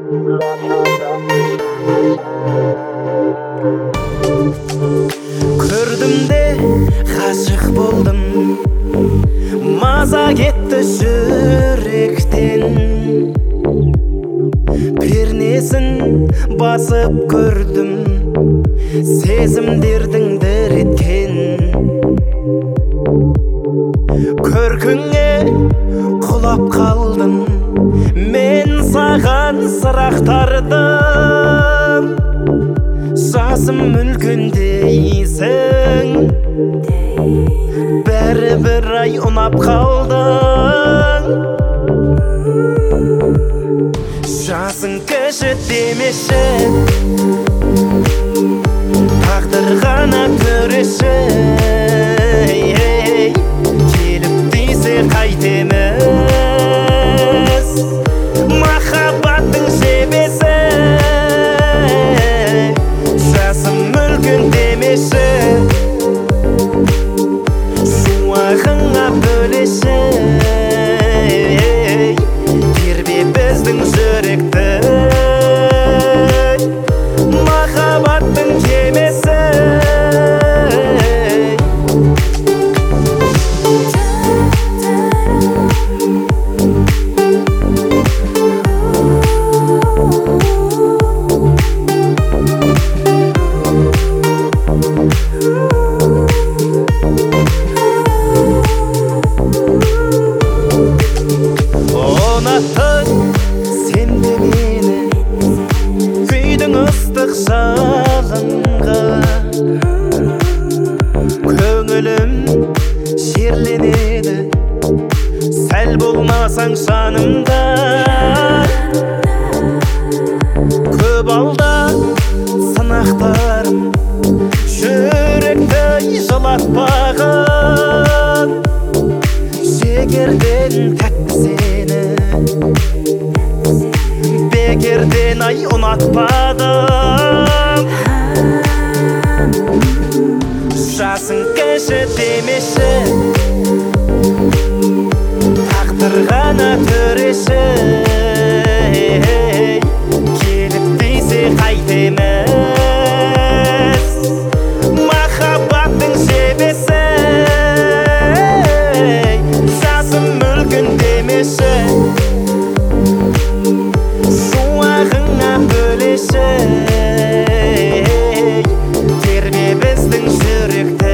Көрдім де ғашық болдым, маза кетті жүректен. Пернесін басып көрдім, сезімдердің діреткен. Көркіңе құлап қалдым, мен саған сұрақтардым. Жасым үлкендейсің, бәрібір ай ұнап қалдың. Жасың кіші демеші, тағдыр ғана төреші. Келіп дейсе қайтеміз, махаббаттың жебесі. Жасым мүлкін демеші, шуағыңа бөлеші. Тербе біздің жүректі, махаббаттың жемесі. Сен де мені күйдің ыстық жалынға, көңілім жерленеді, сәл болмасаң жанымда. Көп алда сынақтарым жүректі жылатпаған, жігерден тәтті сені бекерден ай ұнатпадым. Жасың кіші демеші, тағдыр ғана төреші. Келіп дейсе қайтеміз, махаббаттың жебесі. Жасым мүлкін демеші, шуағыңа бөлеші. Тербе біздің жүректі,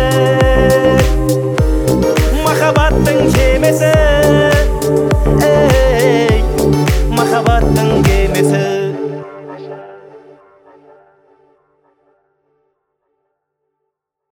махаббаттың жемесі.